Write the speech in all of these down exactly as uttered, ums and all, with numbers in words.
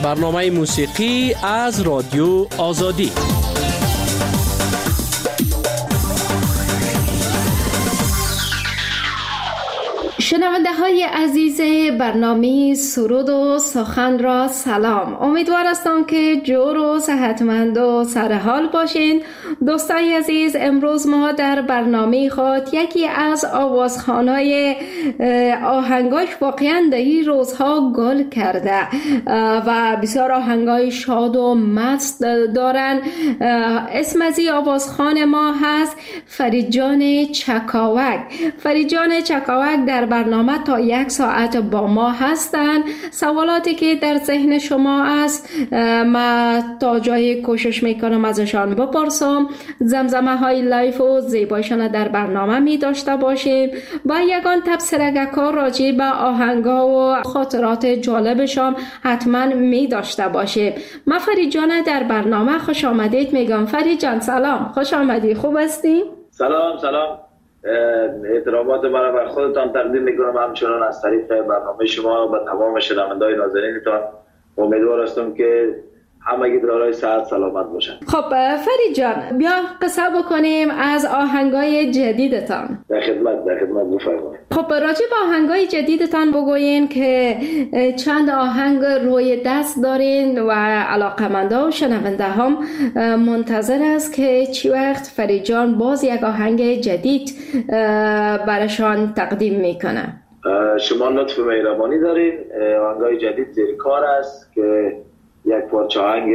برنامه موسیقی از رادیو آزادی. شنونده های عزیز برنامه سرود و سخن را سلام. امیدوار هستم که جور و صحتمند و سرحال باشین. دوستای عزیز، امروز ما در برنامه خود یکی از آوازخوان‌های آهنگاش واقعا در این روزها گل کرده و بسیار آهنگای شاد و مست دارن. اسم از این آوازخوان ما هست فرید جان چکاوک. فرید جان چکاوک در برنامه تا یک ساعت با ما هستن. سوالاتی که در ذهن شما است ما تا جای کوشش میکنم ازشان بپرسم. زمزمه های لایف و زیبایشان در برنامه می داشته باشیم و یگان تبصره کار راجع به آهنگا و خاطرات جالبشان حتما می داشته باشیم. من فرید جان در برنامه خوش آمدید میگم. فرید جان سلام، خوش آمدی، خوب هستی؟ سلام سلام، احترامات مرا بر خودتان تقدیم میکنم، همچنان از طریق برنامه شما و تمام شنونده‌های نازنینتان. امیدوار هستم که همگی دارای صحت سلامت باشن. خب فرید جان، بیا قصه بکنیم از آهنگای جدیدتان. در خدمت در خدمت بفرمایید. خب راجع به آهنگای جدیدتان بگوین که چند آهنگ روی دست دارین و علاقه‌مندا و شنونده هم منتظر است که چی وقت فرید جان باز یک آهنگ جدید براشان تقدیم میکنه. شما لطف مهربانی دارین. آهنگای جدید زیر کار است که یک پارچه آهنگ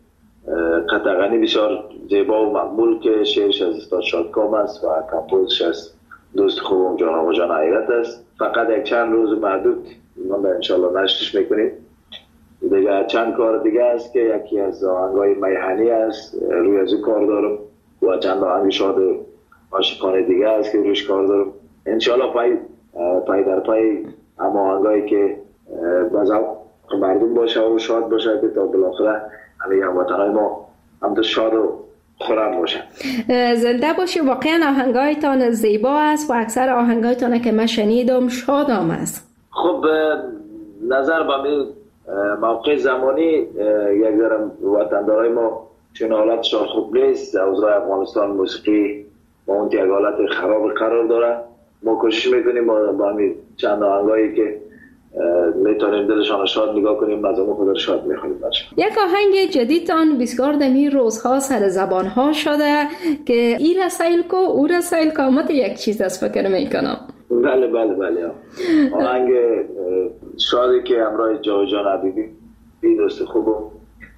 قطعانی بسیار زیبا و مقبول که شعرش از استاد شادکام است و کمپوزش از دوست خوبم جان آقا جان حیرت است. فقط یک چند روز محدود من انشالله نشرش میکنیم. دیگه چند کار دیگه است که یکی از آهنگای میهنی است، روی از کار دارم و چند آهنگ شاد عاشقانه دیگه است که روش کار دارم. انشالله پای پای در پای اما آهنگایی که بازم مردم باشه و شاد باشه که تا بالاخره همه هموطنای ما هم تو شاد و خورم باشه. زنده باشی. واقعا آهنگایتان زیبا است و اکثر آهنگایتان که من شنیدم شادام است. خب نظر به می موقع زمانی یک ذره وطندارای ما چون حالتشان خوب نیست، اوضاع افغانستان موسیقی با اون یک حالت خراب قرار داره. ما کوشش میکنیم با, با همین چند آهنگایی که میتونیم دلشان شاد نگاه کنیم، مزامو خود رو شاد میخونیم باشه. یک آهنگ جدیدتان بسیار دمی روزها سر زبان ها شده که ای رسایل کو او رسایل کو مت یک چیز از فکر میکنم. بله بله بله آهنگ شادی که همراه جاوجان حبیبی دوست خوبم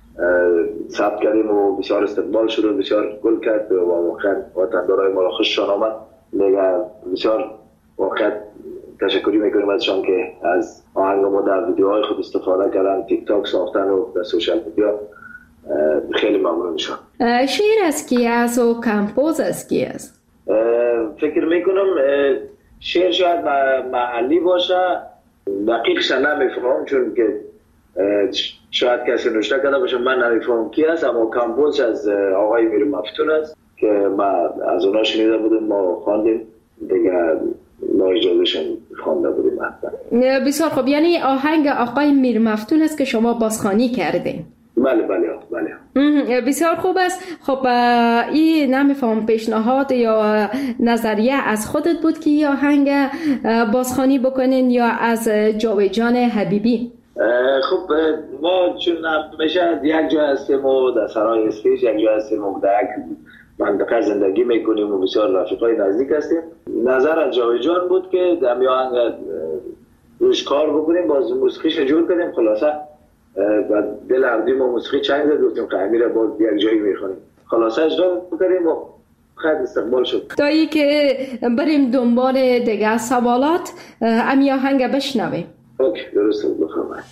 ثبت کردیم و بسیار استقبال شد و بسیار گل کرد و واقعا وطندارای ما را خوششان آمد. دیگه بسیار واقعا تشکری میکنیم ازشان که از آهنگ ما در ویدیوهای خود استفاده کردن، تیک تاک ساختن و در سوشال میدیا. خیلی ممنون میشم. شعر از کی است و کمپوز از کی است؟ فکر میکنم شعر شاید محلی باشه، دقیقش نمیفهمم چون که شاید کسی نوشته کرده باشه، من نمیفهمم کی است، اما کمپوز از آقای میر مفتون است که ما از اونا شنیده بودیم، ما خواندیم دیگه، ما اجازهشون خوانده بودیم. بسیار خوب، یعنی آهنگ آقای میر مفتون است که شما بازخوانی کردین؟ بله بله بله. بسیار خوب است. خب این نمیفهم پیشنهاد یا نظریه از خودت بود که این آهنگ بازخوانی بکنین یا از جاوجان حبیبی؟ خب ما چون همیشه یک جا هستیم و در سرای اسپیش یک جا هستیم و در یک منطقه زندگی میکنیم و بسیار رفیقای نزدیک هستیم. نظر از جاوجان بود که در آهنگ روش کار بکنیم، باز موسیقیش جور کنیم. خلاصه و دل عبدی ما موسیقی چنگ زد، گفتیم که امیره باز یک جایی میخونیم. خلاصه اجرا بکنیم و خیلی استقبال شد. تا ای که بریم دنبال دیگه سوالات امی آهنگ بشنویم. اوکی درسته بخواهد.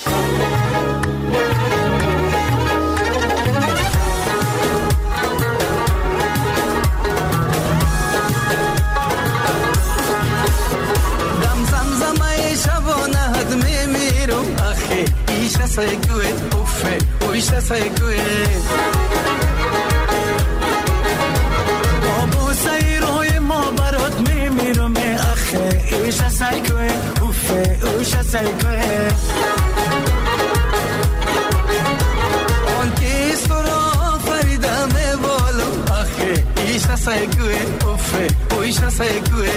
Isha say good, uffe, Isha say good. Abu say roy ma barot mimiro me akhe. Isha say good, uffe, Isha say good. sai gue uffe oisha sai gue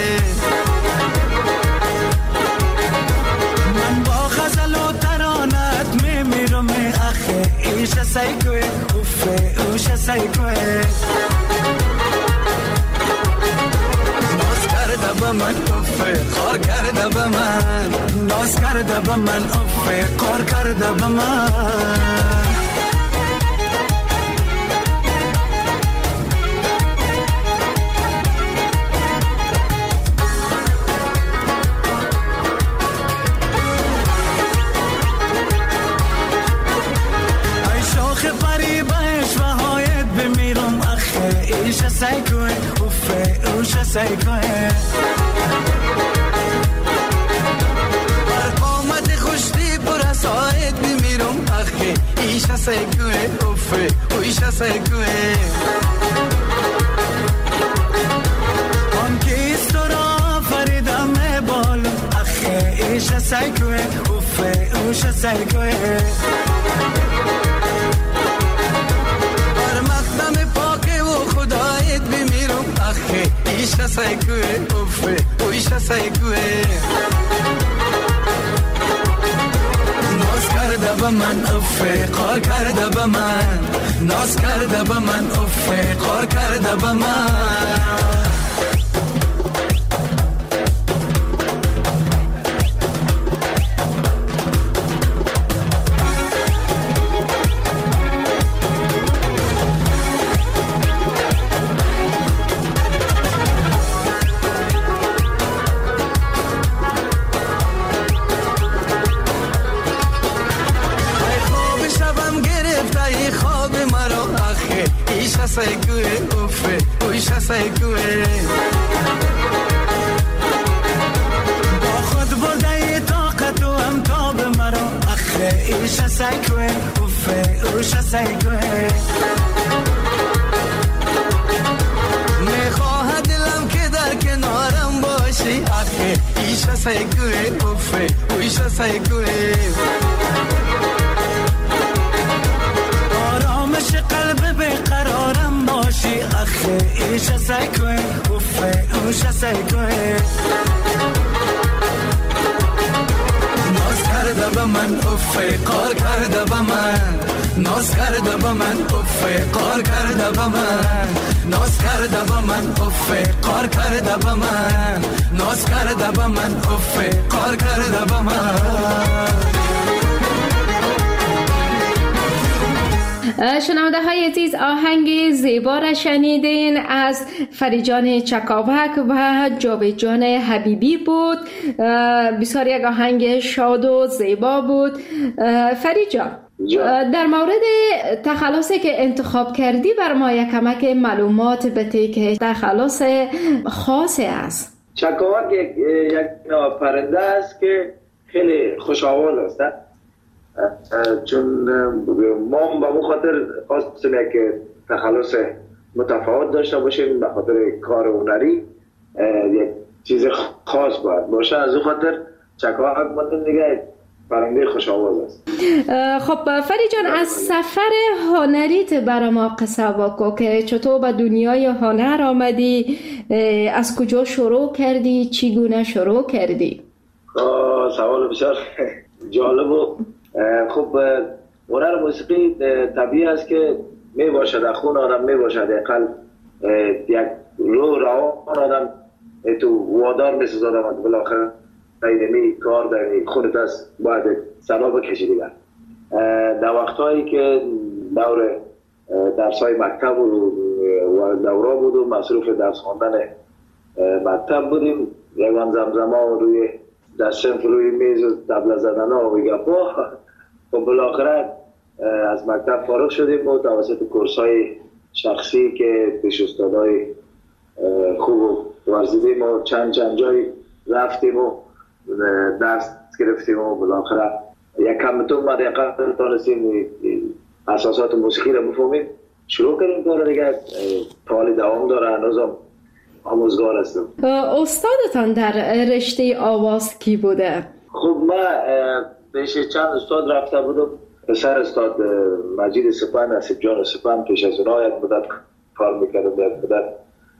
man ba ghazal و ترانت میمیرم آخه ایشا sai gue uffe oisha sai gue ناز کرده با من افه کار کرده با من ناز کرده با من افه کار کرده با من ای شاخ فریبش و هایت بمیرم آخه ایشه سیکوه افه اوشه سیکوه بر قامت خوشتی پر از هایت بمیرم آخه ایشه سیکوه افه اوشه سیکوه آن کیست را فریدم بالم آخه ایشه سیکوه افه اوشه سیکوه بر مقدم پاک و خدایت بمیرم آخه ایشه سیکوه افه اوشه سیکوه ناز کرده با من افه کار کرده با من ناز کرده با من افه کار کرده با من سیکوه افه اویشه سیکوه با خود برده طاقت و امتاب مرا اخه ایشه سیکوه افه اویشه سیکوه میخواه دلم که در کنارم باشی اخه ایشه سیکوه افه اویشه سیکوه آرامش قلب بقرارم باشی اخه ایشه سیکوه افه اوشه سیکوه ناز کرده با من افه کار کرده با من ناز کرده با من افه کار کرده با من ناز کرده با من افه کار کرده با من ناز کرده با من افه کار کرده با من شنونده های عزیز آهنگ زیبا را شنیدین از فریجان چکاوک و جاوید حبیبی بود. بسیار یک آهنگ شاد و زیبا بود. فریجان در مورد تخلصی که انتخاب کردی بر ما یک کمک معلومات بده که تخلص خاصی است. چکاوک یک یک پرنده است که خیلی خوش‌آواز است، چون ما به اون خاطر خواستیم یک تخلص متفاوت داشته باشیم، به خاطر کار هنری یک چیز خاص باید باشه. از اون خاطر چکاوک مدن دیگه پرنده خوش آواز است. خب فری جان، از سفر هنریت برای ما قصه بگو که چطور به دنیای هنر آمدی، از کجا شروع کردی، چگونه شروع کردی؟ سوال بسیار جالب و خب هنر موسیقی طبیعی است که می باشد در خون آدم، می باشد اقل یک رو روان آدم تو وادار می سازد آدم بالاخره ایدمی کار در خونت است باید سلا بکشی دیگر. در وقتهایی که دور درس های مکتب و دوره بود و مصروف درس خواندن مکتب بودیم، یکان زمزمه روی در صنف روی میز و طبله زدن ها و گپا. خب بالاخره از مکتب فارغ شدیم و توسط کورس های شخصی که پیش استادای خوب ورزیدیم و چند چند جای رفتیم و درس گرفتیم و بالاخره یک کمتون ما دقیقا تانستیم اساسات موسیقی رو بفهمیم، شروع کردیم کار دیگه. حالی دوام داره، هنوزم آموزگار هستم. استادتان در رشته آواز کی بوده؟ خب من پیش چند استاد رفته بودم. پسر استاد مجید سپن، نصیب جان سپن، پیش از اونها یک مدت کار میکردم، یک مدت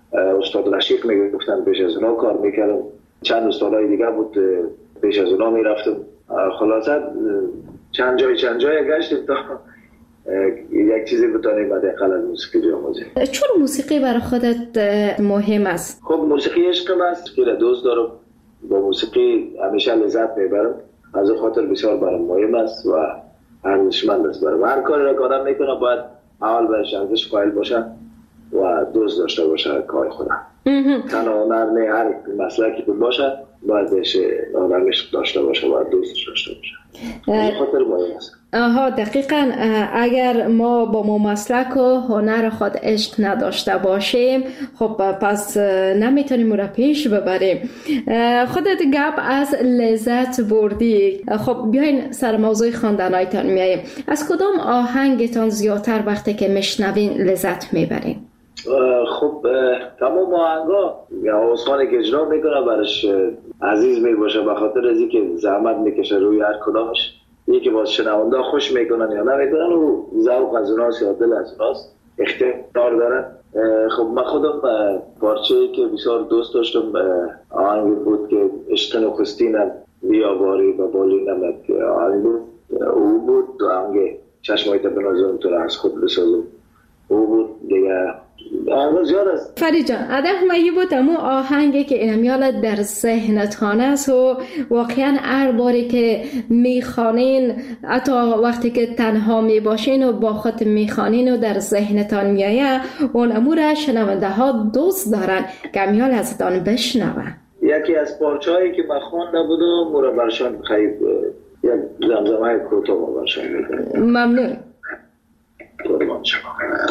استاد رشیق میگفتن پیش از اونا کار میکردم، چند استادای دیگه بود پیش از اونا میرفتم. خلاصه چند جای چند جای گشتیم تا یک چیزی بتونیم حداقل از موسیقی بیاموزیم. چون موسیقی برای خودت مهم است؟ خب موسیقی عشقم است، خیلی دوست دارم، با موسیقی همیشه لذت میبرم، از خاطر بسیار برام مهم است و ارزشمند است برام. هر کاری را که آدم میکنه باید اول بهش ارزش قائل باشه و دوست داشته باشه کار خودم. تنها هنر نه، هر مسلکی که باشه باید بهش آدمش داشته باشه و دوستش داشته باشه. این خاطر مهم است. آها دقیقاً. اگر ما با ما مسلک و هنر خود عشق نداشته باشیم خب پس نمیتونیم را پیش ببریم. خودت گپ از لذت بردی، خب بیاین سر موضوع خواندنایتان میاییم. از کدام آهنگتان زیادتر وقتی که میشنوین لذت میبرین؟ خب تمام آهنگا آوازخوانی که اجرا میکنه برش عزیز میباشه، به خاطر از اینکه زحمت میکشه روی هر کدامش. یکی باز شنونده خوش میکنن یا نمیکنن و ذوق از اوناست یا دل از اوناست، اختیار دارن. خب من خودم پارچه‌ای که بسیار دوست داشتم آهنگی بود که عشق نخستینم بیاواری و بالینم آهنگ بود، او بود. آهنگ چشمایت بنازم تو را از خود بسازم، او بود دیگه. آهنگ زیاد است. فرید جان ادف مایی بود امو آهنگی که اینمیال در ذهنتان است و واقعا هر باری که میخوانین، حتی وقتی که تنها میباشین و با خود میخوانین و در ذهنتان میایه، اون امو را شنونده ها دوست دارن که امیال از دان بشنون. یکی از پارچه‌هایی که من خوانده بودم مورا برشان خیلی یک زمزمه کوتاه برشان میکنم. ممنون. قربان شما.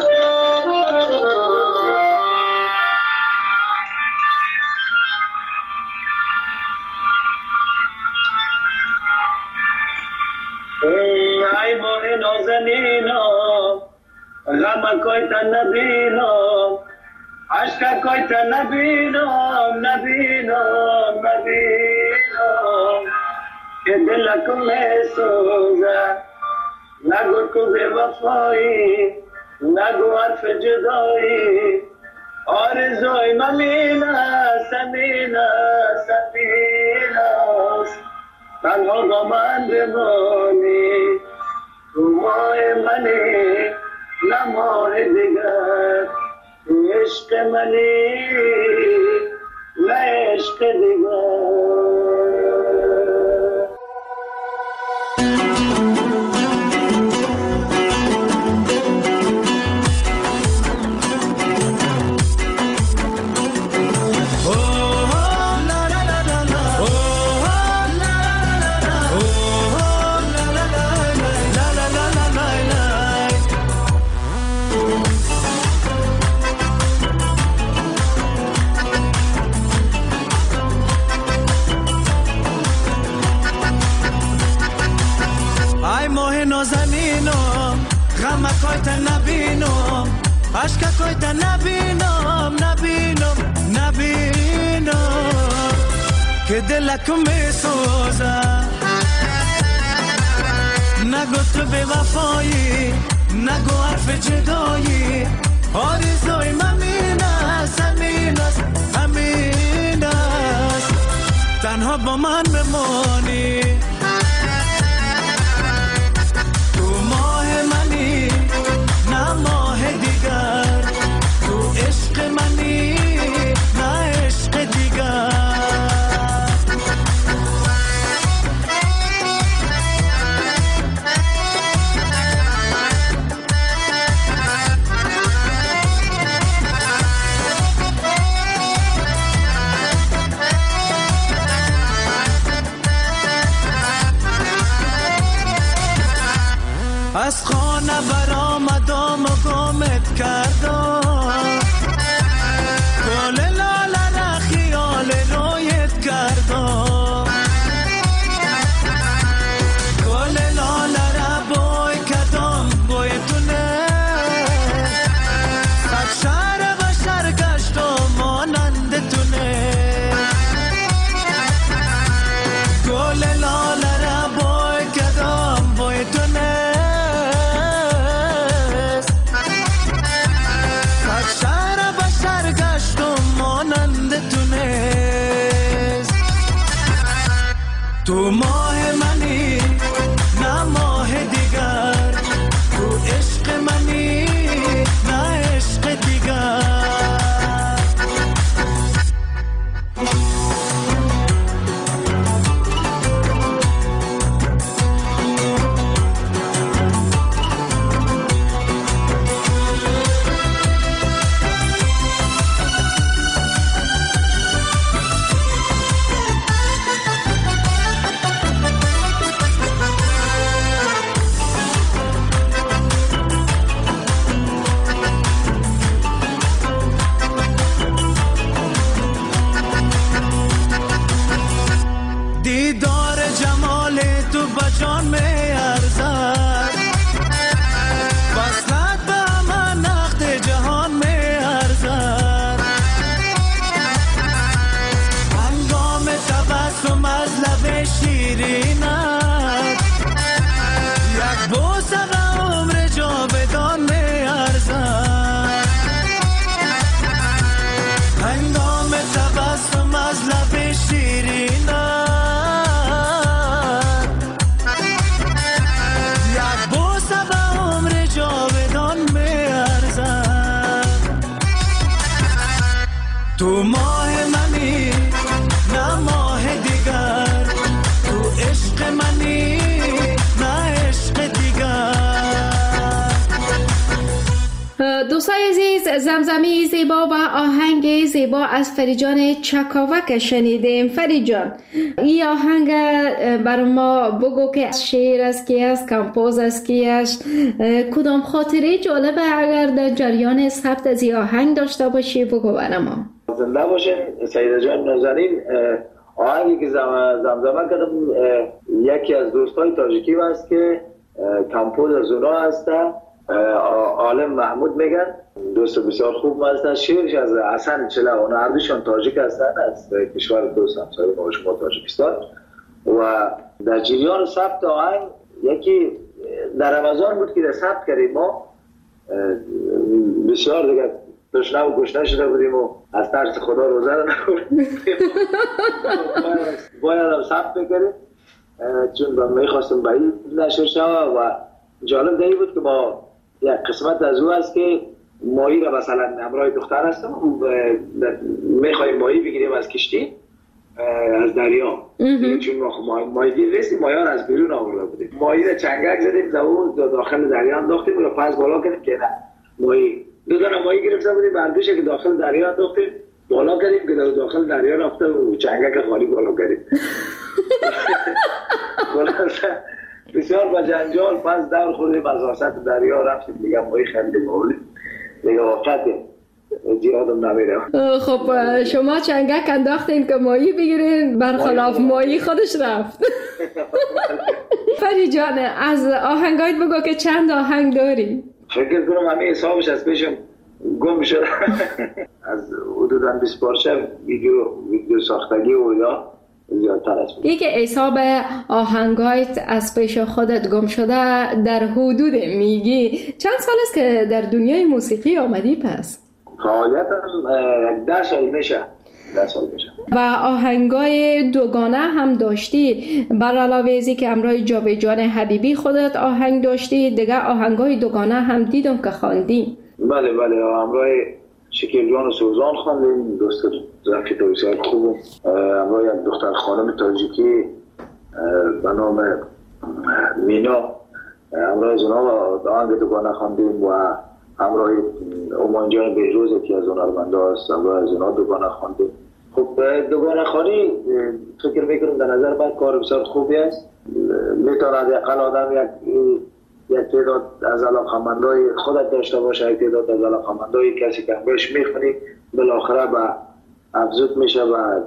ای ماه نازنینم غم کویت نبینم، عشق کویت نبینم نبینم نبینم، که دلکم میسوزه نگو تو به وفایی، نگو حرف جدایی، آرزوی ممین است امین است امین است، تنها با من بمانی، تو ماه منی نه ماه دیگر، تو عشق منی نه عشق دیگر. کویت نبینم، عشق کویت نبینم نبینم نبینم، که دلکم میسوزه نگو تو به وفایی، نگو حرف جدایی، آرزوی ممین است امین است امین است، تنها با من بمانی، تو ماه منی نه ماه دیگر، تو عشق منی نه عشق دیگر. تو ماه منی نه ماه دیگر، تو عشق منی نه عشق دیگر. تو ماه منی نه ماه دیگر، تو عشق منی نه عشق دیگر. دوستای عزیز، زمزمه زیبا و آهنگ زیبا از فرید جان چکاوک شنیدیم. فرید جان، این آهنگ بر ما بگو که از شعر است کی است، کمپوز است کی است، کدام خاطره جالبه اگر در جریان ثبت از این آهنگ داشته باشی بگو بر ما. زنده باشین سیده جان نازنین. آهنگی که زمزمه کردم یکی از دوستای تاجیکی هست که کمپوز از اونا هسته، عالم محمود میگن، دوست بسیار خوب هستن. شعرش از حسن چلا، اونا هر دوشان تاجیک هستن، از کشور دوست همسایه ما شما تاجیکستان. و در جریان ثبت آهنگ یکی در رمضان بود که در ثبت کردیم، ما بسیار دیگه تشنه و گشنه شده بودیم و از ترس خدا روزه رو نخوردیم، باید هم ثبت بکریم چون میخواستم به این نشر شود. و جالب دیگه بود که ما یک قسمت از او هست که ماهی را مثلا همراه دختر هستم و میخواییم ماهی بگیریم از کشتی از دریا، چون ما ماهی گیر رسیم، ماهی از بیرون آورده بودیم، ماهی را چنگک زدیم داخل دریا انداختیم و پس بالا کردیم که نه ماهی دو دانه ماهی گرفته بودیم، بردوشه که داخل دریا انداختیم بالا کردیم که داخل دریا رفته و چنگک خالی بالا کردیم. بسیار با جنجال پس دور خوردیم از وسط دریا رفتیم دیگه ماهی خریدیم بولیم دیگه وقت زیادم نمیره. خب شما چنگک انداختین که ماهی بگیرین، برخلاف ماهی خودش رفت. فرید جان، از آهنگایت بگو که چند آهنگ داری؟ فکر کنم همه حسابش از پیشم گم شد. از حدوداً بیست پارچه ویدیو ویدیو ساختگی و یا زیادتر است. یک حساب آهنگایت از پیش خودت گم شده در حدود میگی چند سال است که در دنیای موسیقی آمدی پس؟ فعالیتم ده سال میشه. ده سال میشه. و آهنگای دوگانه هم داشتی، بر علاوه ازی که همراه جاوید جان حبیبی خودت آهنگ داشتی، دیگه آهنگای دوگانه هم دیدم که خواندی. بله بله، همراه شکیل جان و سوزان خواندیم، دوست رفیق بسیار خوب، همراه یک دختر خانم تاجیکی به نام مینا، همراه از اونا آهنگ دوگانه خواندیم و همراه امان جان بهروز که از هنرمنده است، همراه از اونا دوگانه خواندیم. خب دوگانه خوانی فکر میکنم در نظر من کار بسیار خوبی است، میتواند اقل آدم یک یک تعداد از علاقمندای خودت داشته باشه، یک تعداد از علاقمندای کسی که همراهش میخونی بالاخره به افزود میشه و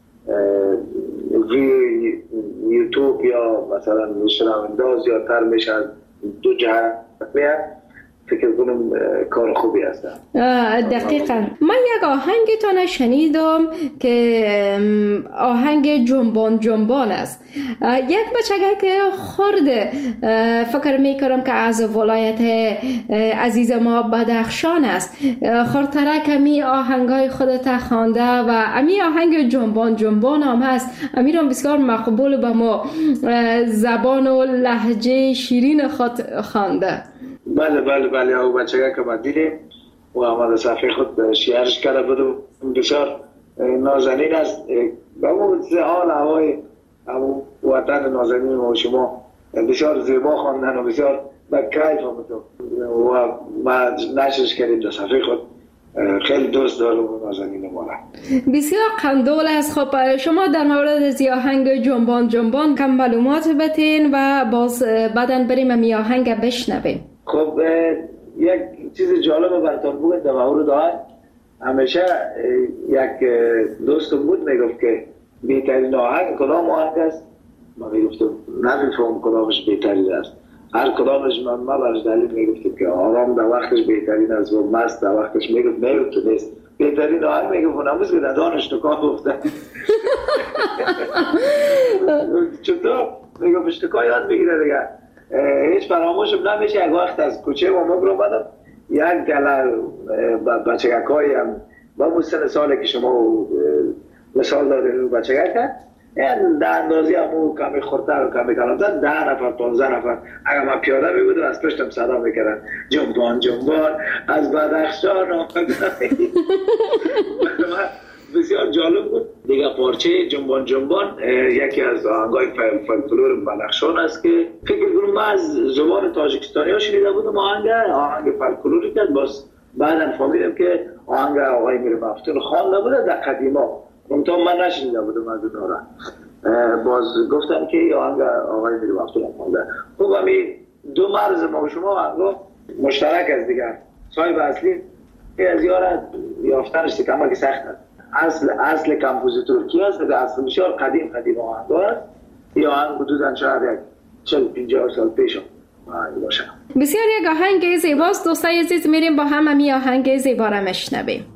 ویو یوتیوب یا مثلا شنونده زیادتر میشه، دو جهت میاد فکر کنم کار خوبی هست. دقیقاً من یک آهنگتان شنیدم که آهنگ جنبان جنبان است. یک بچگه که خورده فکر میکنم که از ولایت عزیز ما بدخشان است، خورتره کمی آهنگای خودت خوانده و امی آهنگ جنبان جنبان هم هست. امیرم بسیار مقبول به ما زبان و لهجه شیرین خود خوانده. بله بله بله او بچگه که ما دیدیم و آمده صفحه خود شیرش کرده بودم، بسیار نازنین است. به اون حال هوای وطن نازنین ما شما بسیار زیبا خواندن و بسیار با کیف آمده و ما نشرش کردیم در صفحه خود. خیلی دوست دارم نازنین ما را. بسیار قندول است. خب شما در مورد از آهنگ جنبان جنبان کم معلومات بتین و باز بعدن بریم امی آهنگ بشنویم. خب یک چیز جالب براتون بگم در مورد آهنگ. همیشه یک دوستم بود میگفت که بهترین آهنگ کدام آهنگ است؟ من میگفتم نمیفهم کدامش بهترین است. هر کدامش من ما برش دلیل میگفتم که آرام در وقتش بهترین است و مست در وقتش میگفت میگفت نیست بهترین آهنگ میگفت نموز که دانش تو کار گفته چطور میگفت اشتکا یاد بگیره دیگه. هیچ فراموشم نمیشه. یک وقت از کوچه و مگر اومدم یک گله بچگک هایی هم با اون سن ساله که شما مثال دارید بچگک کرد در اندازی همون کمی خورتر و کمی کلامتر ده نفر پانزده نفر اگر من پیاده می بودم از پشتم صدا میکردن جنبان جنبان از بدخشان آمدن. بسیار جالب بود دیگه. پارچه جنبان جنبان یکی از آهنگای فولکلور بدخشان است که فکر کنم من از زبان تاجیکستانی ها شنیده بودم آهنگ آهنگ فولکلوری که باز بعدا فهمیدم که آهنگ آقای میر مفتون خوانده بوده در قدیما. منتها من نشنیده بودم از اونها را. باز گفتن که آهنگ آقای میر مفتون خوانده. خب همین دو مرز ما و شما آهنگ مشترک است دیگر. صاحب اصلی از یارا یافتنش کما که سخت است. اصل اصل کمپوزیتور کی است؟ اصل بسیار قدیم قدیم آهنگ است. یا آهنگ حدوداً شاید یک چهل پنجاه سال پیش باشه. بسیار یک آهنگ زیباست. دوستای عزیز میریم با هم امی آهنگ زیبا را میشنویم.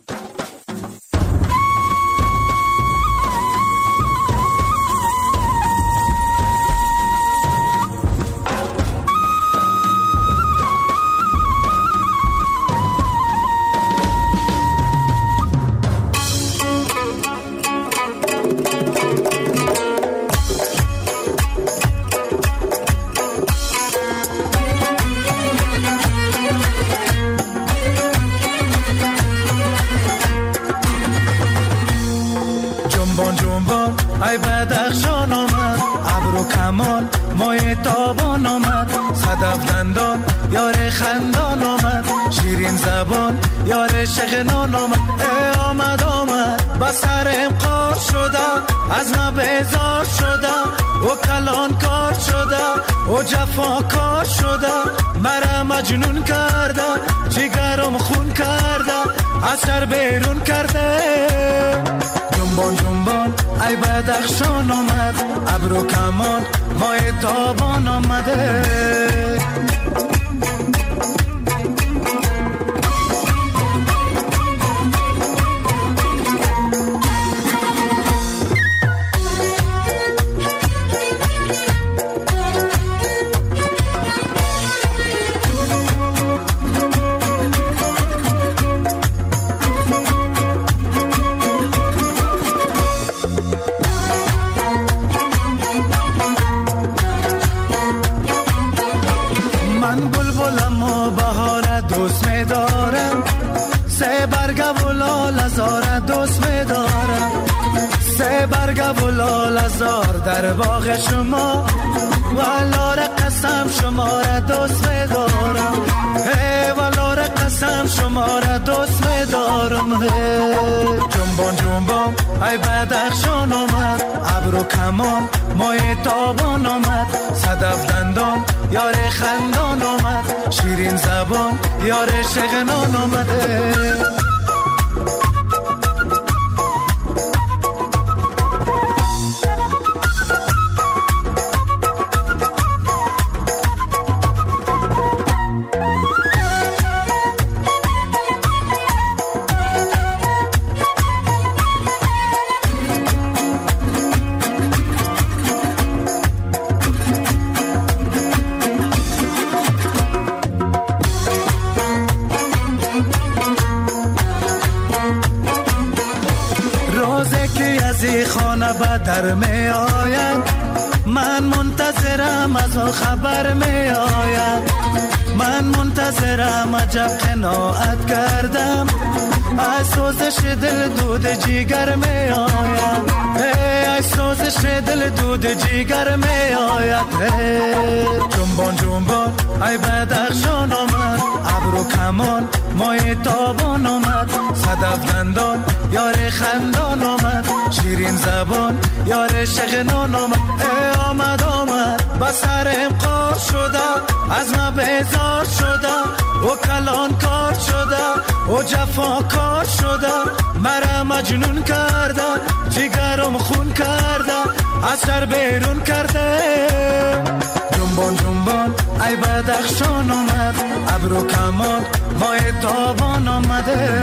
ای بدخشان آمد ابر و کمان مای تابان آمد صدف دندان یار خندان آمد شیرین زبان یار شغنان آمد. ای آمد آمد با سرم قار شده از ما بیزار شده و کلان کار شده و جفا کار شده مرا مجنون کرده جگرم خون کرده از سر بیرون کرده. جنبان جنبان ای بدخشان آمد ابر و کمان مای تابان آمده. در باغ شما والار قسم شما را دوست می‌دارم. ای والار قسم شما را دوست می‌دارم. جنبان جنبان ای بدخشان آمد ابر و کمان مای تابان آمد صدف دندان یار خندان آمد شیرین زبان یار شغنان آمده. کسی خانه به در می آید، من منتظرم از آن خبر می آید. من منتظرم عجب قناعت کردم، از سوزش دل دود جیگر می آید. از سوزش دل دود جیگر می آید. جنبان جنبان ای بدخشان آمد، ابرو کمان مای تابان آمد. صدف دندان یار خندان آمد، شیرین زبان یار شغنان آمد. ای آمد آمد با سرم قار شده، از ما بیزار شده، و کلان کار شده، و جفا کار شده. مرا مجنون کرده، جگرم خون کرده، از سر بیرون کرده. جنبان جنبان ای بدخشان آمد، ابرو کمان مای تابان آمده.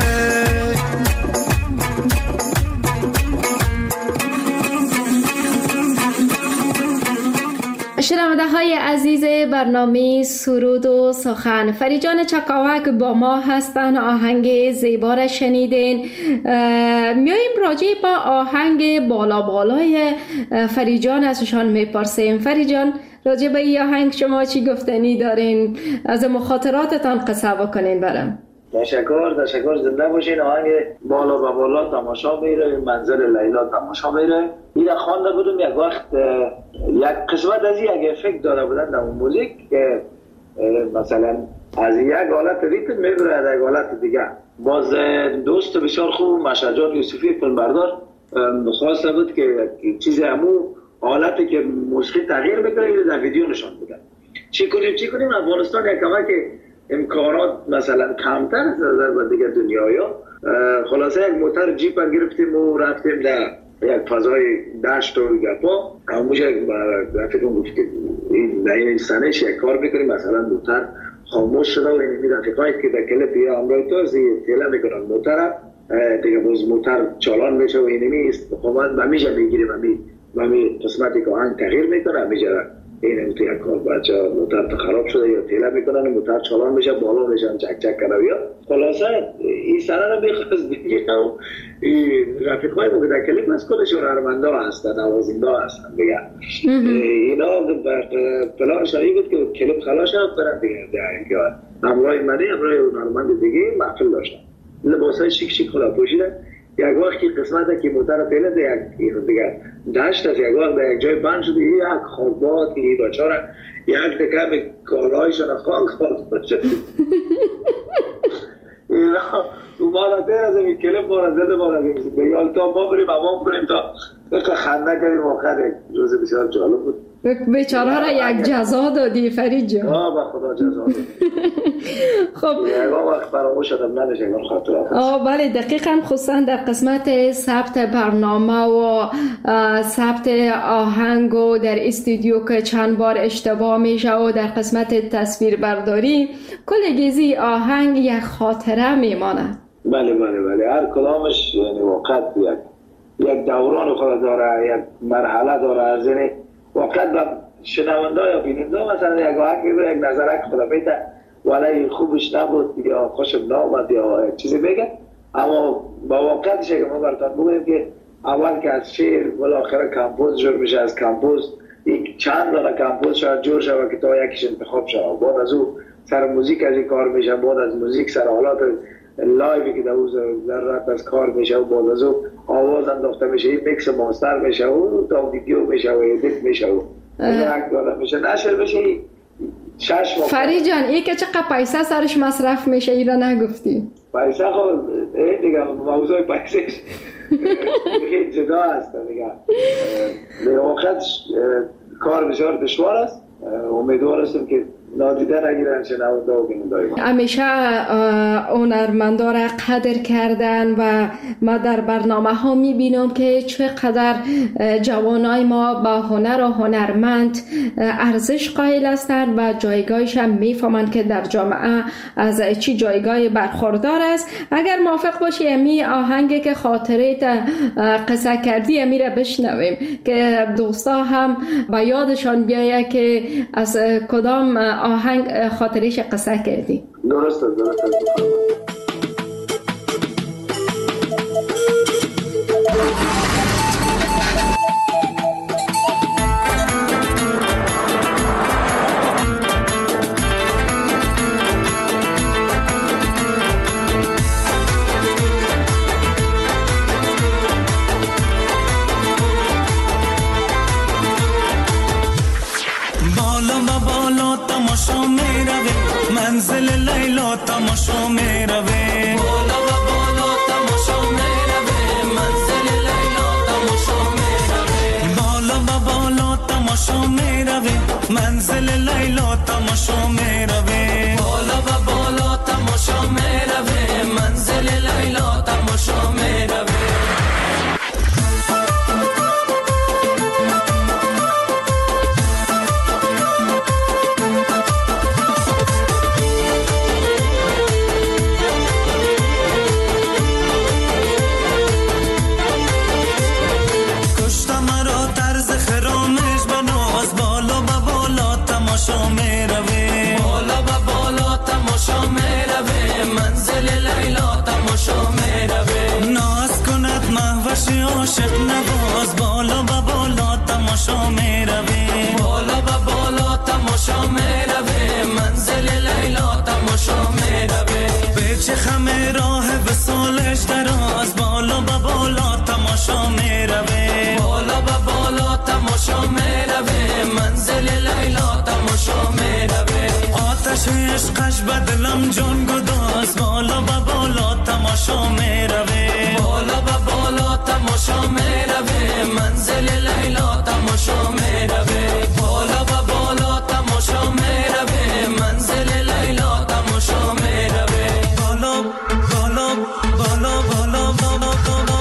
شنونده های عزیز برنامه سرود و سخن، فریجان چکاوک با ما هستن. آهنگ زیبا را شنیدین. میاییم راجع با آهنگ بالا بالای فریجان ازشان میپرسیم. فریجان، راجع به این آهنگ شما چی گفتنی دارین؟ از مخاطراتتان قصه بکنین برام. تشکر تشکر زنده باشین. آهنگ بالا و بالا تماشا میره، منزل لیلا تماشا میره. این خوانده بودم یک وقت، یک قسمت از یک افکت داره بودن در اون موزیک که مثلا از یک حالت ریتم میبره از یک حالت دیگه. باز دوست بسیار خوب مشهد یوسفی فیلمبردار خواسته بود که چیز همو حالتی که موسیقی تغییر بکنه در ویدیو نشان بودن. چی کنیم چی کنیم افغانستان یک کمک امکانات مثلا کمتر از نظر دیگه دنیایا. خلاصه یک موتر جیپ گرفتیم و رفتیم در یک فضای دشت و گپا. همونش فکر کنم بود که این این سنش یک کار بکنیم، مثلا موتر خاموش شده و این رفیقایی که در کلپ یا امرای تو تیله میکنن موتر دیگه، باز موتر چالان میشه و اینمی استقامت و میشه میگیریم و می قسمتی که آهنگ تغییر میکنه میشه این تو یک کار بچه موتر خراب شده یا تیله میکنن و موتر چالان میشه بالا میشن چک چک کنه یا خلاصه این سنه رو بیخواست دیگه. رفیقای ما که در کلیپ از کلشون هرمنده هستن، نوازنده هستن دیگه. اینا بر پلان شایی بود که کلیپ خلاص شد برن دیگه دیگه همراه منی همراه اون هرمند دیگه محفل داشتن، لباسای شیک شیک خدا پوشیدن. یک وقتی قسمت که موتر پیله ده یک دیگه داشت از یک وقت در یک جای بند شده، یک خوابات که این بچه را یک دکه کالایشان خواهد خواهد شد. اینا تو مالا دیر از این کلپ مالا زده مالا زده بیال تا ما بریم امام کنیم تا خنده کنیم. آخر روز بسیار جالب بود. بیچاره را یک جزا دادی فرید جان. آه با خدا جزا دادی. خب یک وقت فراموش شدم نداشت یک خاطرات. آه بله دقیقاً، خصوصا در قسمت ثبت برنامه و ثبت آهنگ و در استودیو که چند بار اشتباه میشه و در قسمت تصویر برداری کلگیزی آهنگ یک خاطره میمانه. بله بله بله هر کلامش یعنی وقت یک یک دوران خود داره، یک مرحله داره. از این وقت با شنونده یا بیننده مثلا یک آهنگ یک نظرک خدا بیده ولی خوبش نبود یا خوشم نامد یا چیزی بگه، اما با وقتش که ما براتون بگویم که اول که از شعر بالاخره کمپوز جور میشه، از کمپوز یک چند دانه کمپوز شاید جور شود که تا یکیش انتخاب شود، بعد از او سر موزیک از این کار میشه، بعد از موزیک سر حالات لایوی که در او ذرات از کار میشه و بعد از او آواز انداخته میشه، این میکس ماستر میشه و تا ویدیو میشه و ادیت میشه و یک دانه میشه نشر میشه. شش ماه فرید جان این که چقدر پیسه سرش مصرف میشه ای را نگفتی؟ پیسه خود این دیگه موضوع پیسهش دیگه جدا هست دیگه. به وقت کار بسیار دشوار است. امیدوار هستم که نادیده نگیرن شنونده و بیننده ما. همیشه هنرمندا را قدر کردن و ما در برنامه ها میبینم که چقدر جوانای ما با هنر و هنرمند ارزش قائل هستند و جایگاهش هم میفهمند که در جامعه از چی جایگاه برخوردار است. اگر موافق باشی امی آهنگی که خاطره قصه کردی امی را بشنویم که دوستا هم با یادشان بیایه که از کدام آهنگ خاطرش قصه کردی. درسته درسته. بالا تماشا میروه بالا و بالا تماشا میروه منزل لیلا تماشا میروه بالا و بالا تماشا میروه منزل لیلا تماشا میروه بالا و بالا تماشا میروه منزل لیلا تماشا میروه عاشق نواز بالا و بالا تماشا میروه بالا و بالا تماشا میروه منزل لیلا تماشا میروه به چه خم راه وصالش دراز بالا و بالا تماشا میروه بالا و بالا تماشا میروه منزل لیلا تماشا میروه آتش عشقش به دلم جان گداز بالا و بالا تماشا میروه بالا و بالا تماشا میروه منزل لیلا تماشا میروه بالا و بالا تماشا میروه منزل لیلا تماشا میروه بالا بالا بالا بالا بالا بالا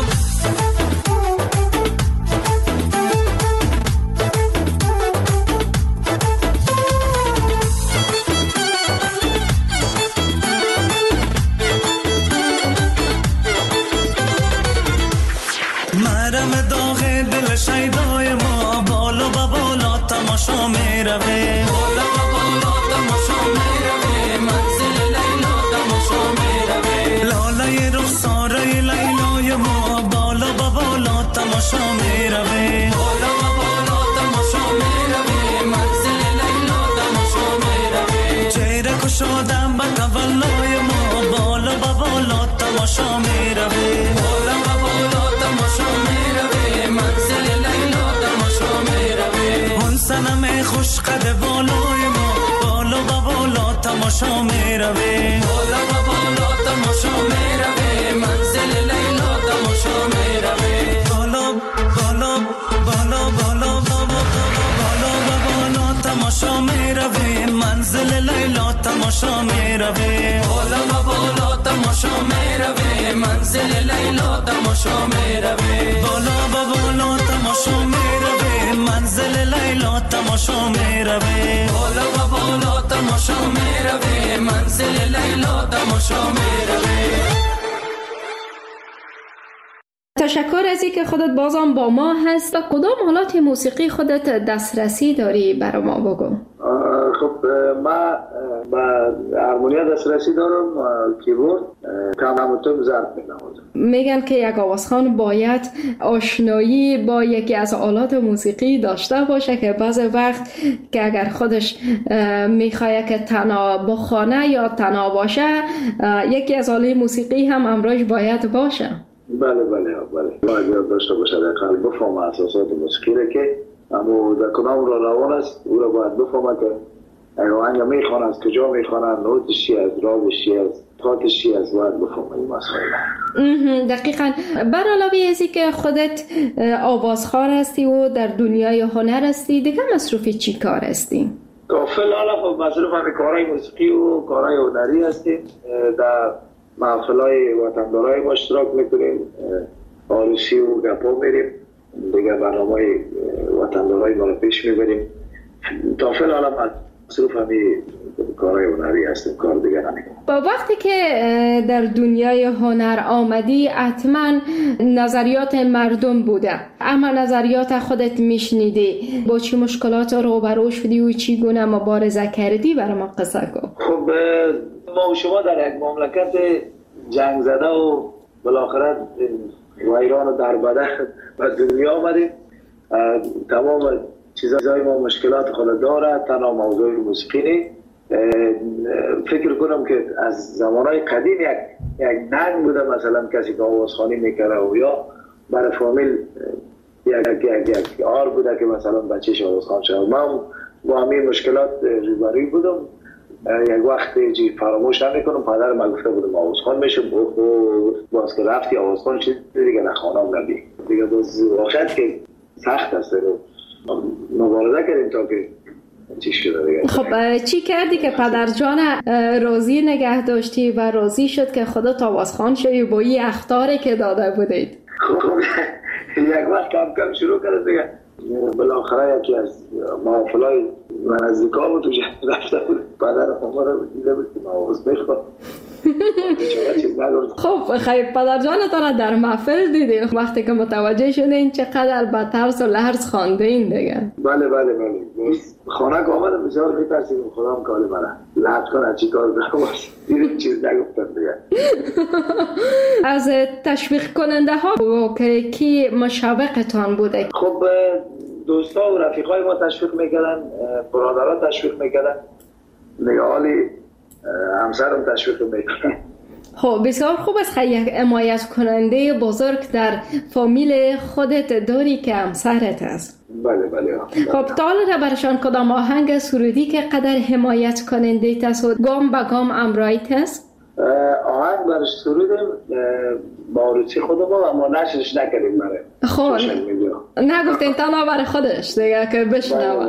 شیدای ما بالا و بالا تماشا میروه بالا و بالا تماشا میروه منزل لیلا تماشا میروه لاله رخساره لیلای ما بالا و بالا تماشا میروه بالا و بالا تماشا میروه منزل لیلا تماشا میروه چهره کشادم به تولای ما بالا و بالا تماشا میروه بالا و بالا تماشا میروه منزل لیلا تماشا میروه اون سنم خوش قد بالای ما بالا و بالا تماشا میروه بالا و بالا تماشا میروه منزل لیلا تماشا میروه بالا بالا بالا بالا بالا بالا و بالا تماشا میروه منزل لیلا تماشا میروه بالا و بالا تماشا میروه منزل لیلا تماشا میروه بالا و بالا تماشا میروه منزل لیلا تماشا میروه بالا و بالا تماشا میروه منزل لیلا تماشا میروه. تشکر از اینکه خودت بازم با ما هست. و کدام آلات موسیقی خودت دسترسی داری برای ما بگو؟ خب من با هارمونیا دسترسی دارم، کیبورد، کمانتون، ضرب می‌نوازم. میگن که یک آوازخوان باید آشنایی با یکی از آلات موسیقی داشته باشه که بعض وقت که اگر خودش میخواد که تنها بخوانه یا تنها باشه یکی از آلات موسیقی هم امراش باید باشه. بله بله بله باید یاد داشته باشه دقیقا بفهم اساسات موسیقی را که اما در کدام را روان است او را باید بفهمه که آهنگ میخوانه از کجا میخوانه، نوتش چی است، رازش چی است، تاتش چی است، باید بفهمه این مسائل. دقیقا. بر علاوه ازی که خودت آوازخوان هستی و در دنیای هنر هستی دیگه مصروف چی کار هستی؟ کافل حالا خب مصروف همین کارهای موسیقی و کارهای هنری هستیم، در محفلهای وطندارای ما اشتراک میکنیم، عروسی و گپا میریم، دیگه برنامه‌های وطندارای ما رو پیش میبریم. تا فعلا حالا مصروف همین کارهای هنری هستیم، کار دیگه نمیکنیم. با وقتی که در دنیای هنر آمدی حتما نظریات مردم بوده، اما نظریات خودت میشنیدی، با چی مشکلات روبرو شدی و چی گونه مبارزه کردی برای ما قصه کن. خب ما و شما در یک مملکت جنگ زده و بالاخره ویران و دربده به دنیا آمدیم. تمام چیزهای ما مشکلات خود داره، تنها موضوع موسیقی نیست. فکر کنم که از زمانهای قدیم یک یک ننگ بوده، مثلا کسی که آوازخوانی میکره و یا برای فامیل یک یک یک آر بوده که مثلا بچه‌ش آوازخوان شد. من با همین مشکلات روبرو بودم. یک وقتی چی فراموش نمیکنم پدر من گفته بودم آوازخوان میشم باز که رفتی آوازخوان چیز دیگه نه خانم نبی دیگه باز واقعیت که سخت است مبارزه کردیم تا که چی شده دیگه. خب چی کردی که پدر جان راضی نگه داشتی و راضی شد که خودت آوازخوان شدی با این اخطاری که داده بودید؟ خب یک وقت کم کم شروع کرد دیگه بالاخره یکی از محافلای من از نزدیکا بود توش رفته بود پدر ما رو دیده بود که آواز بخواد. خب خیلی پدر جانتان در محفل دیدین وقتی که متوجه شدین چقدر با ترس و لرز خواندین دیگه؟ بله بله بله خانه که آمدم بسیار میترسیدم خدا هم کاری منه لحظ کنه چی کار دارم دیدیم چیز نگفتم دیگه. از تشویق کننده ها که کی مشابقتان بوده؟ خب دوستا و رفیقای ما تشویق میکردن، برادرها تشویق میکردن، نگاهالی همسرم تشویق میکردن. خب بسیار خوب است که یک حمایت کننده بزرگ در فامیل خودت داری که همسرت است. بله بله. خب تا حالا برشان کدام آهنگ سرودی که قدر حمایت کننده است و گام به گام امرایت است؟ آهنگ برش سرودیم با روچی خودم اما نشرش نکردیم برای خب نگفتین تنها برای خودش دیگه که بشنوه.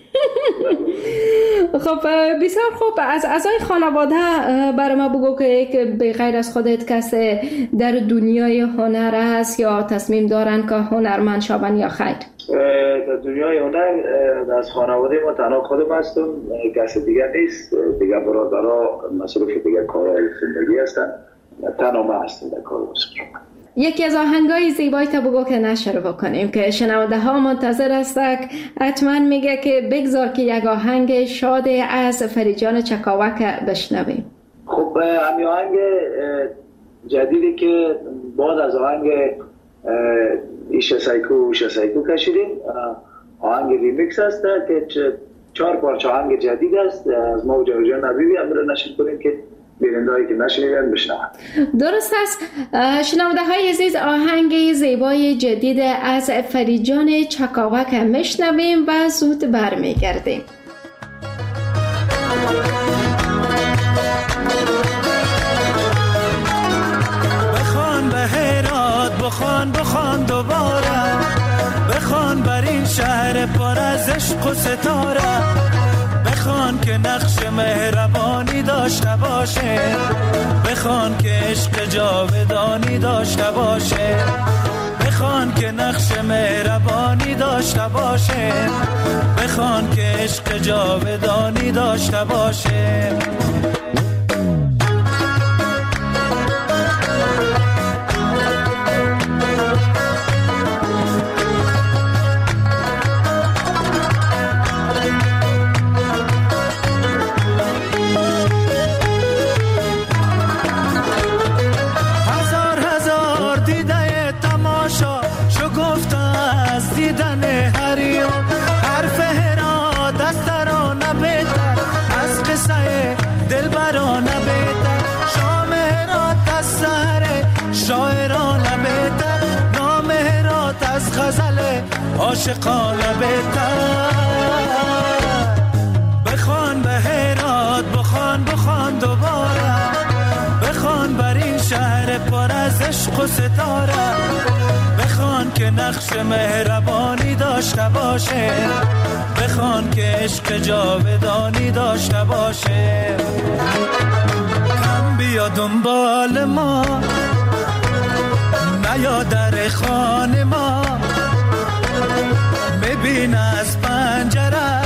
خب بسیار خوب. از اعضای خانواده برای ما بگو که به غیر از خودت کسی در دنیای هنر است یا تصمیم دارن که هنرمند شوند یا خیر؟ در دنیای هنر از خانواده ما تنها خودم هستم، کسی دیگه نیست. دیگه برادرها مصروف دیگه کارهای زندگی هستن، تنها ما هستم در کار موسیقی. یکی از آهنگای زیبایی تا بگو که نشر بکنیم که شنونده ها منتظر هستند. حتما میگه که بگذار که یک آهنگ شاد از فریجان چکاوک بشنویم. خب همین آهنگ جدیدی که بعد از آهنگ ایشه سایکو ایشه سایکو کشیدیم، آهنگ ریمیکس است که چهار پارچه آهنگ جدید است از ما و جاویدجان نبیبی امر نشر کنیم که بیننده‌هایی که نشنیدن بشنوند. درست است. شنونده های عزیز آهنگ زیبای جدید از فریجان چکاوک میشنویم و زود برمیگردیم. بخوان به هرات بخوان بخوان دوباره بخوان بر این شهر پر از عشق و ستاره بخوان که نقش مهربانی داشته باشه بخوان که عشق جاودانی داشته باشه بخوان که نقش مهربانی داشته باشه بخوان که عشق جاودانی داشته باشه. عاشقانه بهتر بخوان به هرات بخوان بخوان دوباره بخوان بر این شهر پر از عشق و ستاره بخوان که نقش مهربانی داشته باشه بخوان که عشق جاودانی داشته باشه. کم بیا دنبال ما نیا در خانه ما ببین از پنجره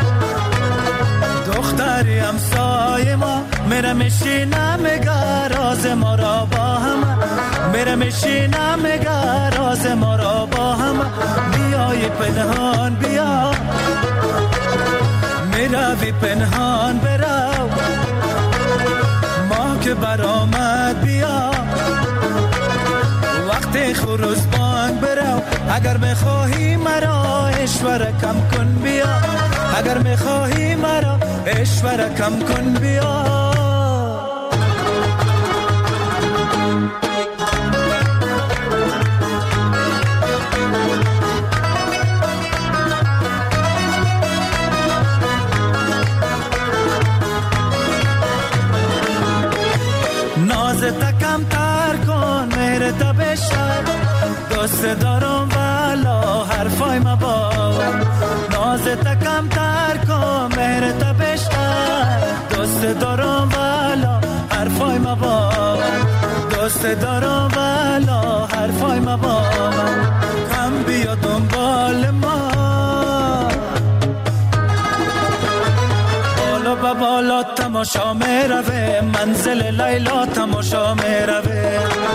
دختری همسایه ما میره میشینه میگه راز ما را با هم میره میشینه میگه راز ما را با هم بیای پنهان بیا میروی پنهان برو ما که برآمد بیا وقتی خروز بانگ برو اگر میخواهی مرا اشوره کم کن بیا اگر میخواهی مرا اشوره کم کن بیا. دوست دارم والا حرفای مباور ناز تکم تر کن مهر تا بیشتر دوست دارم والا حرفای مباور دوست دارم والا حرفای مباور کم بیا دنبال ما بالا با بالا تماشا میروه منزل لیلا تماشا میروه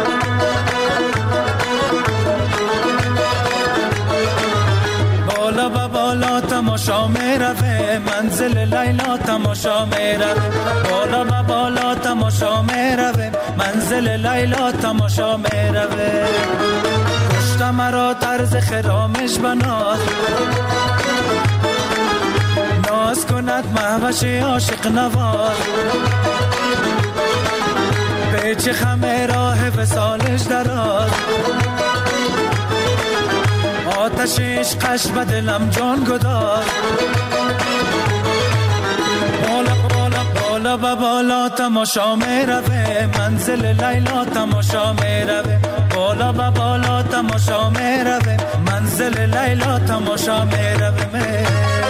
بالا با بالا تماشا میروه منزل لیلا تماشا میروه بالا با بالا تماشا میروه منزل لیلا تماشا میروه کشت مرا طرز خرامش بناز ناز کند مهوش عاشق نواز پیچ خمه راه وصالش دراز آتش عشقش به دلم جان گداز بالا بالا بالا با بالا تماشا میروه منزل لیلا تماشا میروه بالا با بالا تماشا میروه منزل لیلا تماشا میروه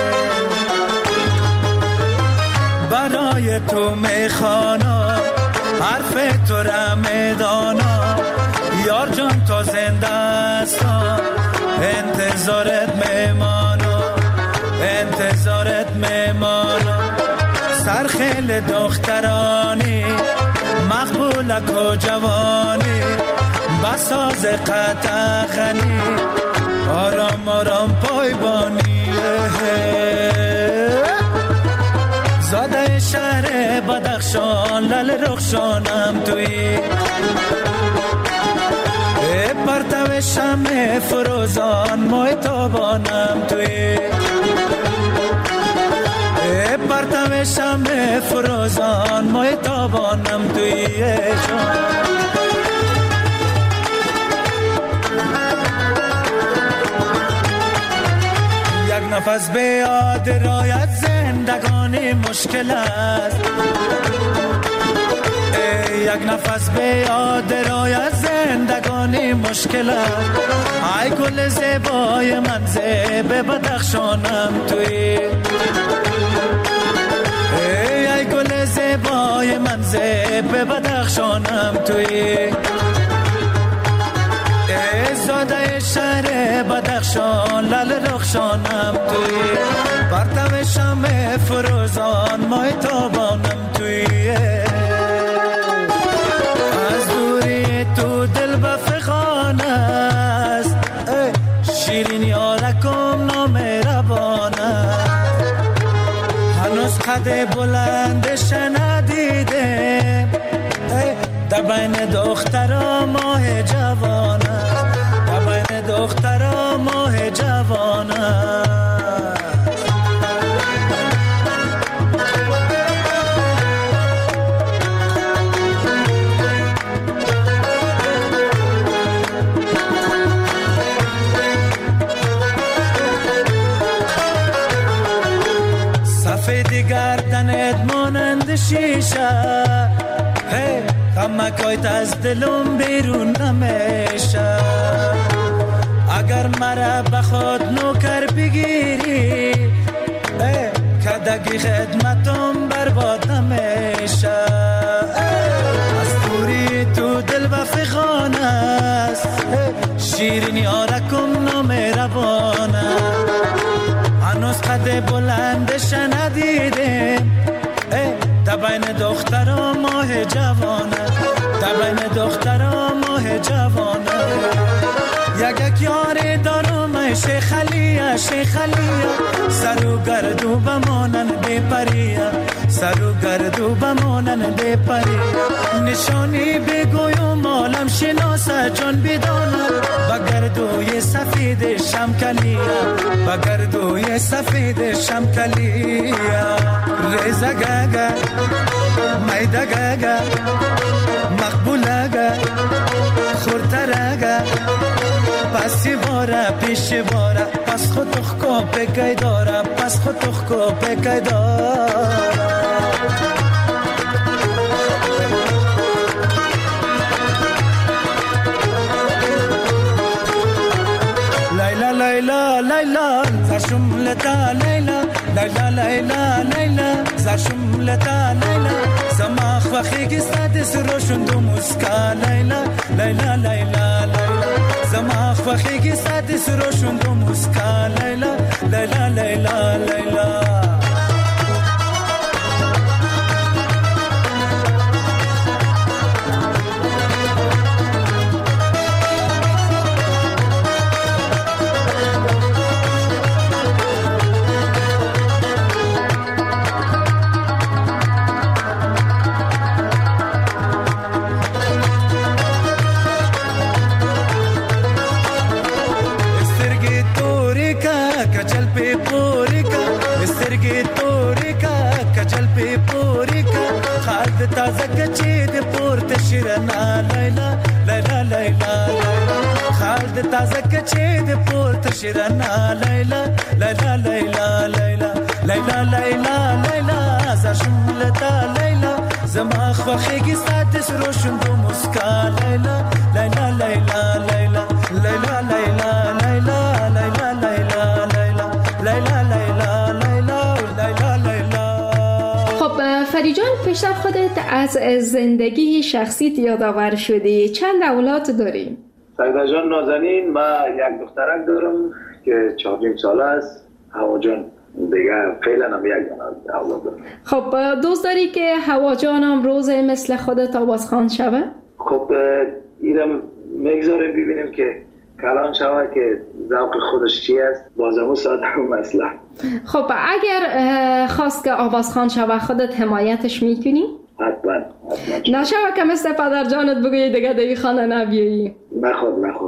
برای تو میخوانا حرف تو را میدانا یار جان تا زنده هستم انتظارت میمانا انتظارت میمانا سرخیل دخترانی مقبولک و جوانی بساز قطعخنی آرام آرام پایبانی زاده شهر بدخشان لل رخشانم توی پرتو شمع فروزان مای تابانم توی پرتو شمع فروزان مای تابانم توی یک نفس به یاد رایت زندگانی مشکل است یک نفس به یاد رایت زندگانی مشکل است ای گل زیبای من زیب بدخشانم توی ای گل زیبای من زیب بدخشانم توی زاده شهر بدخشان لل رخشانم توی پرتو شمع فروزان مای تابانم توی از دوری تو دل بفخان است شیرین یارکم نامهربان است هنوز قد بلندش ندیدم در بین دخترا ماه جوان است در بین دخترا ماه جوان است سفید گردنت مانند شیشه غمکایت از دلم بیرون نمیشه اگر مرا بخواد نوکر بگیری کدگی خدمتم برباد نمیشه از دوری تو دل بفخان است شیرین یارکم نامهربان هنوز قد بلندش ندیدم در بین دخترا ماه جوانه در بین دخترا ماه جوانه یک یک یاری دارم شیخ علیه شیخ علیه سر و گردو بمانن بی پریه سر و گردو بمانن بی پریه نشانی بگویم عالم شناسه جان بداند با گردوی سفید شمکلیه با گردوی سفید شمکلیه ریزه گگه میده گگه مقبوله گه خورتره پسی باره پیش باره پس خود تخکو پکی داره پس خود تخکو پکی داره لیلا لیلا زرشم لتا لیلا لیلا لیلا لیلا زرشم لتا لیلا زماخ وخیگی ساده سروشون دو مسکا لیلا لیلا لیلا لیلا زماخ وخیگی ساده سروشون دو مسکا لیلا لیلا لیلا لیلا تازه کچې د پورته شیرنا لیلا لیلا لیلا خالد تازه کچې د پورته شیرنا لیلا لیلا لیلا لیلا لیلا لیلا لیلا زشم لتا لیلا زما خوخیږي ساده سرو شوندو مسکا لیلا لیلا لیلا لیلا لیلا لیلا لیلا لیلا لیلا لیلا لیلا لیلا لیلا لیلا. فریجان پیشتر خودت از زندگی شخصیت یادآور شدی، چند اولاد داری؟ سیده جان نازنین، من یک دخترک دارم که چهارم ساله است. هوا جان دیگه فعلا هم یک اولاد دارم. خب دوست داری که هوا جان هم روز مثل خودت آوازخوان شوه؟ خب اینم میگذاریم ببینیم که کلان شوه که ذوق خودش چی است، بازمو ساده و مسئله. خب اگر خواست که آوازخوان شوه خودت حمایتش میکنی؟ حتما حتما. نشوه که مثل پدر جانت بگویی دیگه دیگه خانه نبیایی. نخواد نخواد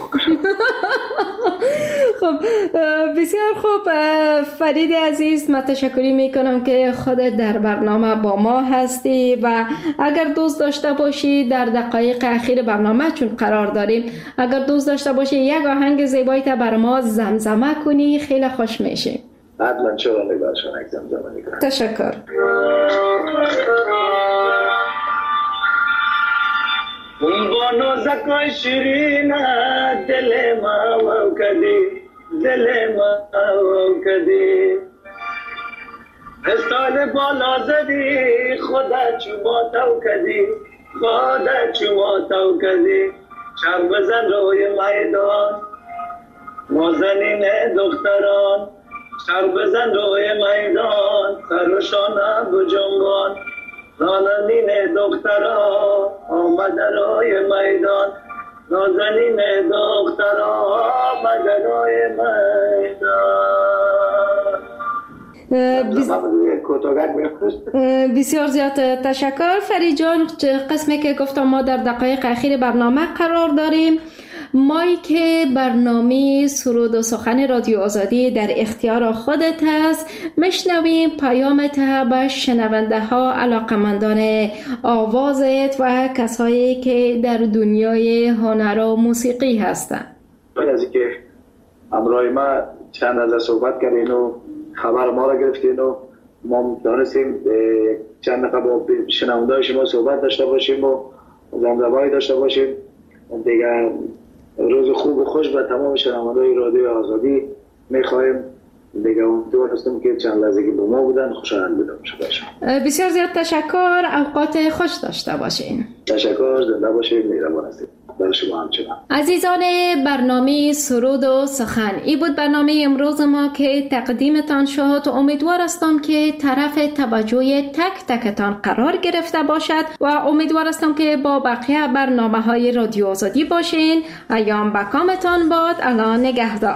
خب بسیار خوب فرید عزیز، من تشکری میکنم که خودت در برنامه با ما هستی و اگر دوست داشته باشی در دقایق اخیر برنامه چون قرار داریم، اگر دوست داشته باشی یک آهنگ زیبایی تا بر ما زمزمه کنی خیلی خوش میشه. حتما چه ولی برشان یک زمزمه میکنم. تشکر. با نوزکای شیرین دل ما و کدی دل ما و کدی استال بالا زدی خدا چوبا تو کدی خدا چوبا تو کدی چرب بزن روی میدان نازنین دختران چرب بزن روی میدان سرشان بجنبان نازنین دختران آمد روی میدان نازنین دختران آمد روی میدان. بسیار زیاد تشکر فرید جان. قسمی که گفتم ما در دقایق اخیر برنامه قرار داریم. مایی که برنامه سرود و سخن رادیو آزادی در اختیار خودت هست، میشنویم پیامت به شنونده ها، علاقمندان آوازت و کسایی که در دنیای هنر و موسیقی هستند. از اینکه همراه ما چند از صحبت کردین و خبر ما را گرفتین و ما دانستیم چند دقیقه با شنونده شما صحبت داشته باشیم و زمزمه‌ای داشته باشیم. دیگه روز خوب و خوش به تمام شنونده‌های رادیو آزادی می‌خوایم. دیگه امیدوار هستم که چند لحظه که با ما بودن خوشحال بودم. بسیار زیاد تشکر. اوقات خوش داشته باشین. تشکر. زنده باشین. مهربان هستید. برای شما همچنان. عزیزان برنامه سرود و سخن، این بود برنامه امروز ما که تقدیمتان شد. امیدوار هستم که طرف توجه تک تکتان قرار گرفته باشد و امیدوار هستم که با بقیه برنامه های رادیو آزادی باشین. ایام بکامتان باد. الان نگهدار.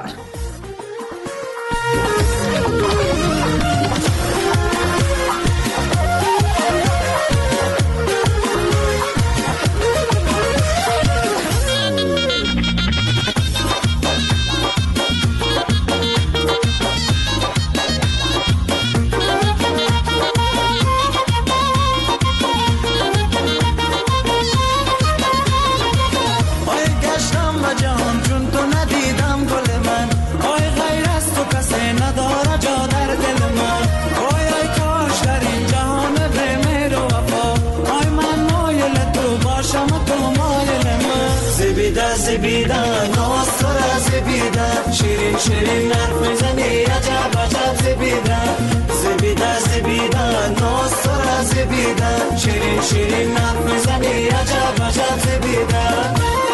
زبیدن ناز تو را زبیدن شیرین شیرین حرف میزنی عجب عجب زبیدن زبیدن زبیدن ناز تو را زبیدن شیرین شیرین حرف میزنی عجب عجب زبیدن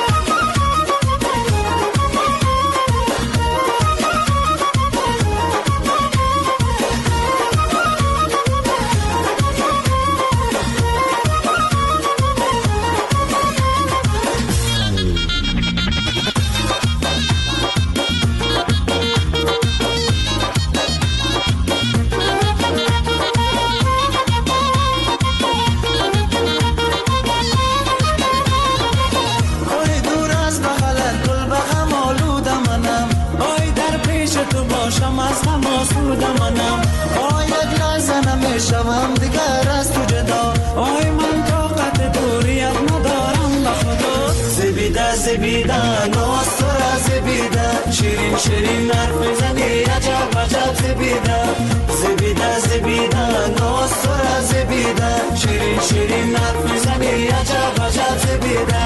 شوم دیگر از تو جدا آی من طاقت دوریت ندارم به خدا زبیده زبیده ناز تو را زبیده شیرین شیرین حرف میزنی عجب عجب زبیده زبیده زبیده ناز تو را زبیده شیرین شیرین حرف میزنی عجب عجب زبیده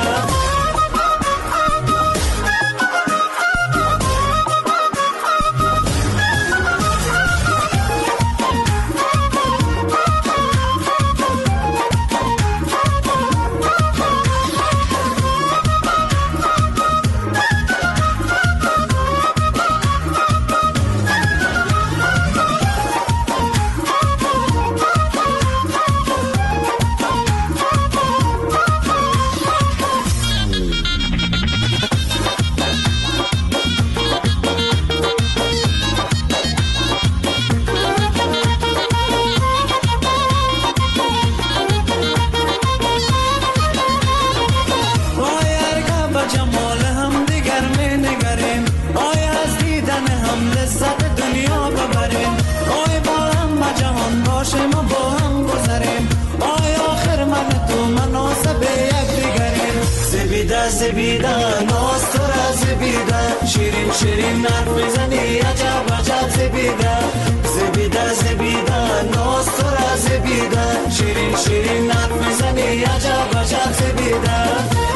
زبیده ناز تو را زبیده شیرین شیرین حرف میزنی عجب عجب زبیده زبیده زبیده ناز تو را زبیده شیرین شیرین حرف میزنی عجب عجب زبیده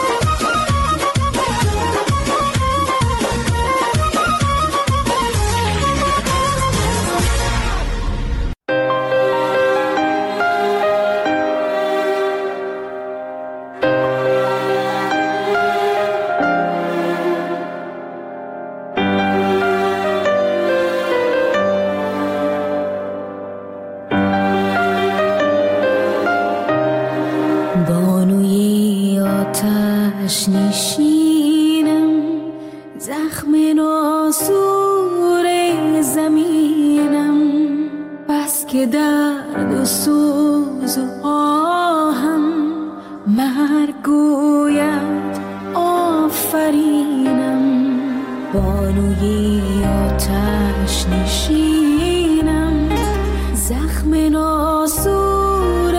نشینم زخم ناسور زمینم بس که درد و سوز و آهم مرگ گوید آفرینم بانوی آتش نشینم زخم ناسور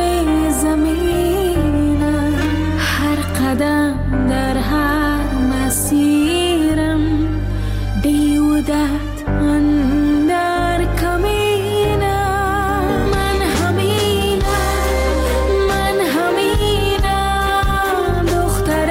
زمینم هر قدم در هر مسیرم بیودت اندر کمینم من همینم من همینم دختر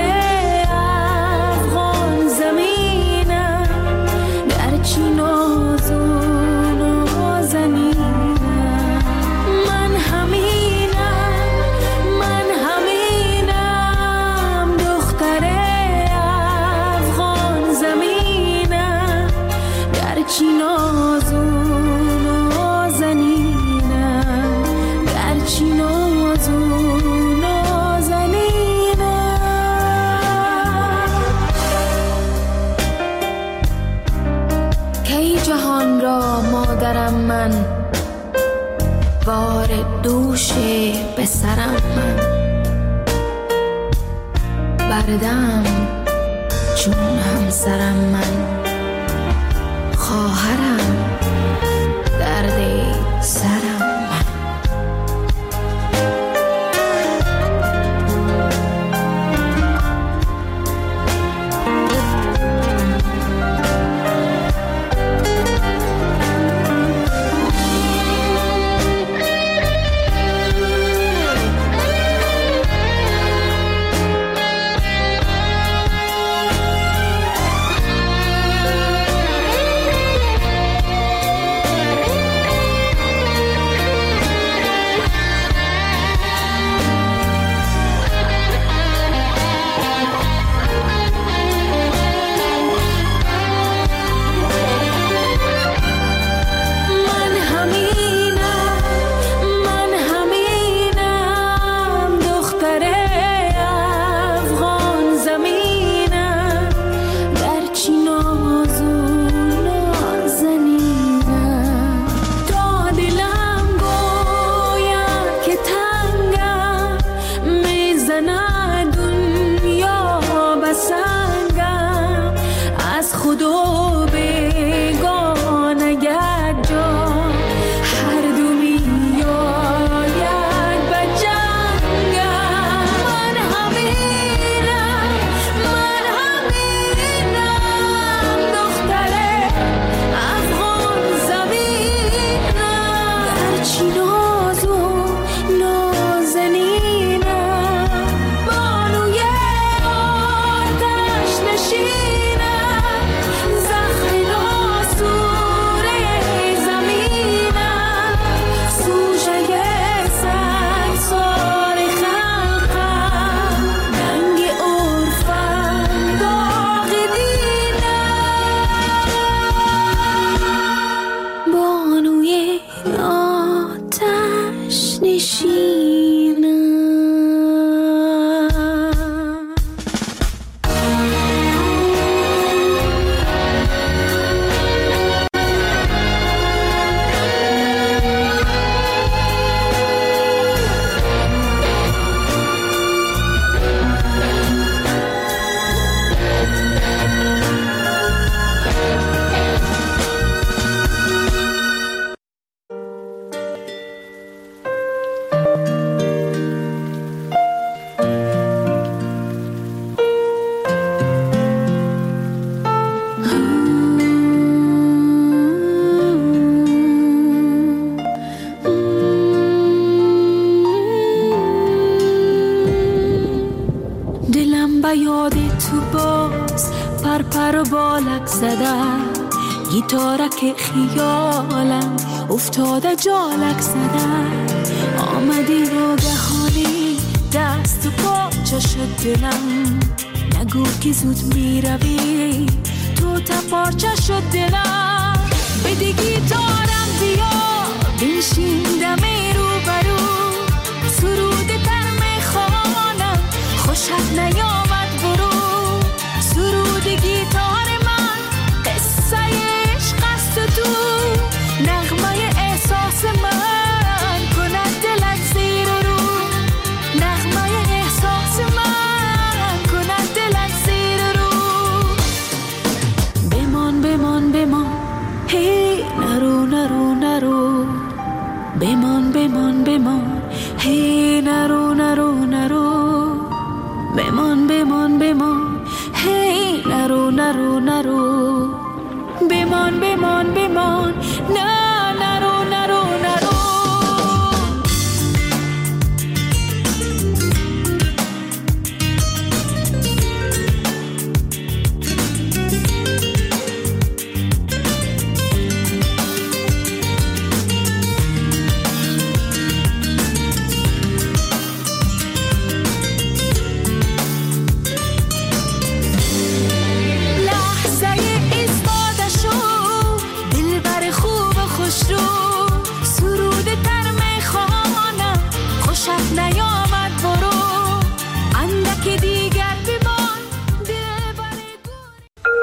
افغان زمینم گرچه ناز و نازنینم من همینم من همینم دختر افغان زمینم گرچه ناز و نازنینم گرچه ناز و نازنینم کی جهان را مادرم من بار دوش پسرم من بردم چون همسرم من خواهرم درد سرم من پر پر و بالک زده، گیتارک خیالم افتاده جالک زده. آمدی ناگهانی دست و پاچه شد دلم، نگو که زود می روی تو تا پارچه شد دلم. بده گیتارم بیا بنشین دم رو برو، سرود تر می خوانم خوشت نیامد برو. سرود گیتار من قصه عشق است و تو، نغمه احساس من کند دلت زیر رو، نغمه احساس من کند دلت زیر رو. بمان بمان بمان هی نرو نرو نرو، بمان بمان بمان هی نرو نرو نرو، بمان بمان بمان هی نرو نرو نرو، بمان بمان بمان نه